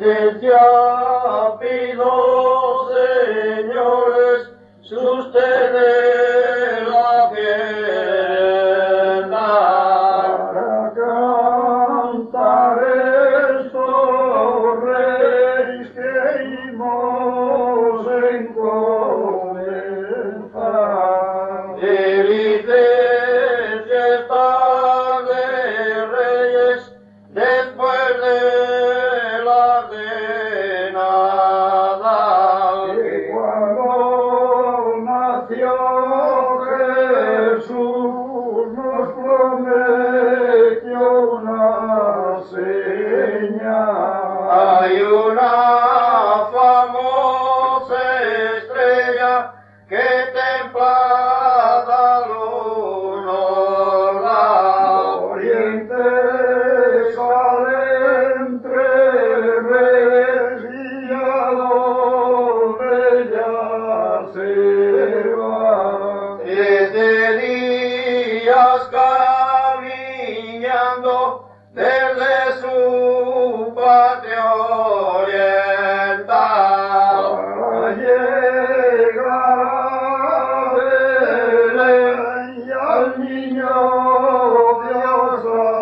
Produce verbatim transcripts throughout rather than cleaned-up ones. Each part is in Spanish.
penitencia pido, señores, sostener la fienda para cantar estos reyes que hemos encomendado. Licencia está de reyes después de la cenada, que cuando nació Jesús nos prometió una señal. Hay una famosa estrella que templada luz nos da. Oriente sale entre redes y a donde ella se va. Desde días caminando desde su patria oriental para llegar a Belén y al niño Dios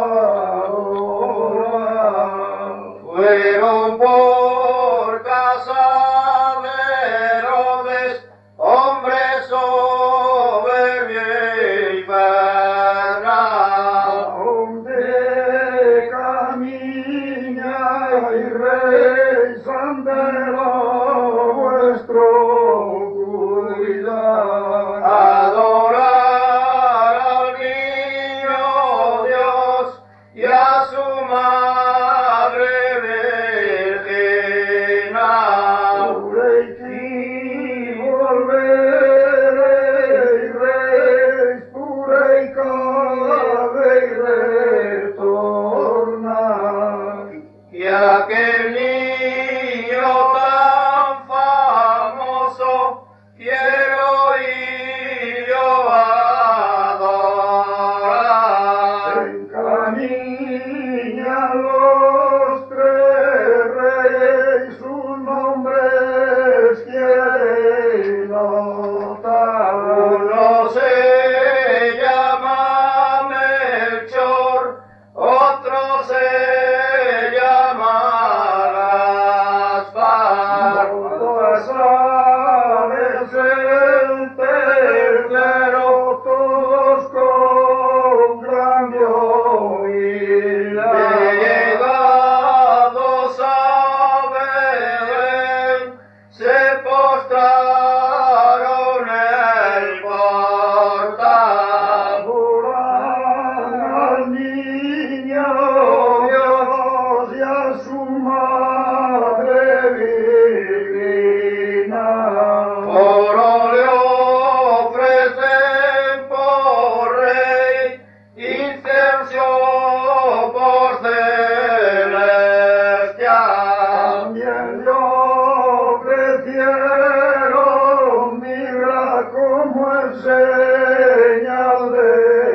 adorar. Fueron por casa de Herodes, hombre soberbio y infernal, donde camina y rezan de lo vuestro cuidado. Adorar al niño Dios y a su madre virginal. Purei volverei, reis, purei cadei retornar. Y aquel niño tan famoso quiero ir yo a adorar. Se encaminan los tres reyes, sus nombres quieren notar. Uno se llama Melchor, otro se llama Gaspar. Todas aves el tercero, todos con gran humildad. Llegados a Belén, se postraron en el portal. Adoran al niño Dios y a su madre virginal. Oro le ofrecen por rey, incienso por celestial. También le ofrecieron mirra como el señal de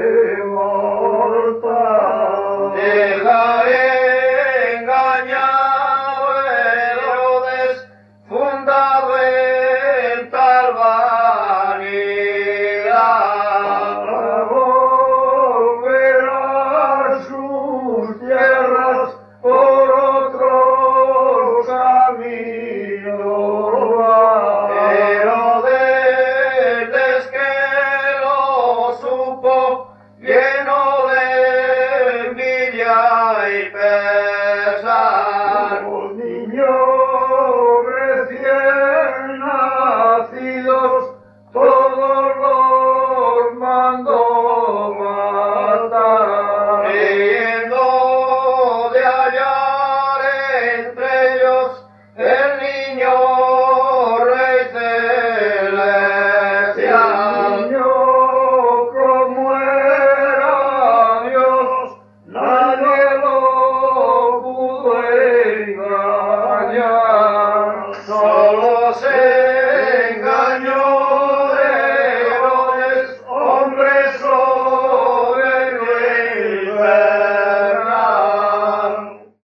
mortal. Dejaré engañado Herodes, fundado en tal vanidad, para volver a sus tierras por otros caminos. Herodes que lo supo, lleno de envidia y pesar, los niños recién nacidos todos los mandó matar, creyendo de hallar entre